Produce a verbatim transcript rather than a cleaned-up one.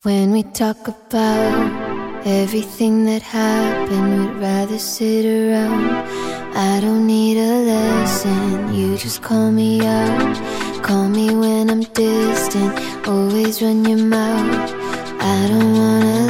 When we talk about everything that happened, we'd rather sit around. I don't need a lesson, you just call me out. Call me when I'm distant, always run your mouth. I don't wanna